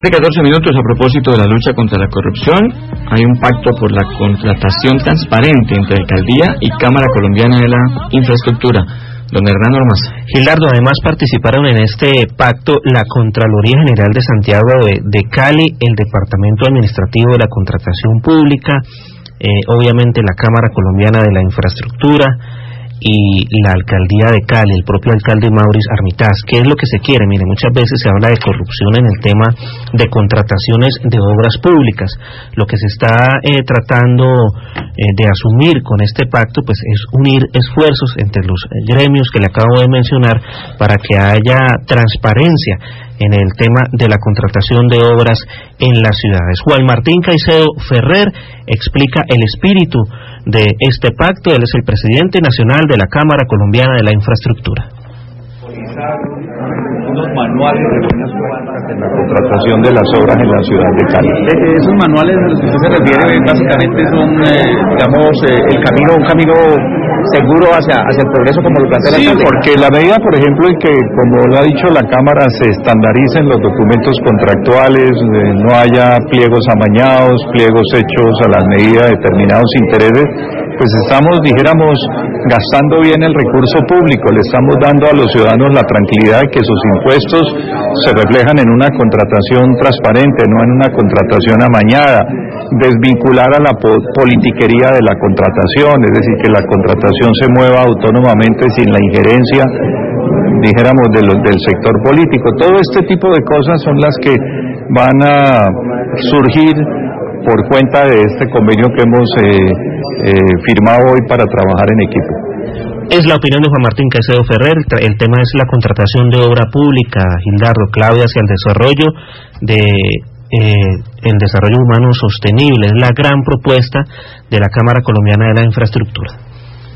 De 14 minutos a propósito de la lucha contra la corrupción, hay un pacto por la contratación transparente entre Alcaldía y Cámara Colombiana de la Infraestructura. Don Hernán Ormaza. Gildardo, además participaron en este pacto la Contraloría General de Santiago de Cali, el Departamento Administrativo de la Contratación Pública, obviamente la Cámara Colombiana de la Infraestructura y la Alcaldía de Cali, el propio alcalde Maurice Armitaz. ¿Qué es lo que se quiere? Mire, muchas veces se habla de corrupción en el tema de contrataciones de obras públicas. Lo que se está tratando de asumir con este pacto, pues es unir esfuerzos entre los gremios que le acabo de mencionar para que haya transparencia en el tema de la contratación de obras en las ciudades. Juan Martín Caicedo Ferrer explica el espíritu de este pacto. Él es el presidente nacional de la Cámara Colombiana de la Infraestructura. Unos manuales de buenas prácticas en la contratación de las obras en la ciudad de Cali. Esos manuales a los que usted se refiere básicamente son, un camino seguro hacia el progreso, como lo plantea la Sí, alcaldía. porque la medida, por ejemplo, en que, como lo ha dicho la Cámara, se estandaricen los documentos contractuales, no haya pliegos amañados, pliegos hechos a la medida de determinados intereses, pues estamos, dijéramos, gastando bien el recurso público, le estamos dando a los ciudadanos la tranquilidad de que sus impuestos se reflejan en una contratación transparente, no en una contratación amañada, desvincular a la politiquería de la contratación, es decir, que la contratación se mueva autónomamente sin la injerencia, dijéramos, del sector político. Todo este tipo de cosas son las que van a surgir por cuenta de este convenio que hemos firmado hoy para trabajar en equipo. Es la opinión de Juan Martín Caicedo Ferrer. El tema es la contratación de obra pública, Gildardo, clave hacia el desarrollo el desarrollo humano sostenible. Es la gran propuesta de la Cámara Colombiana de la Infraestructura.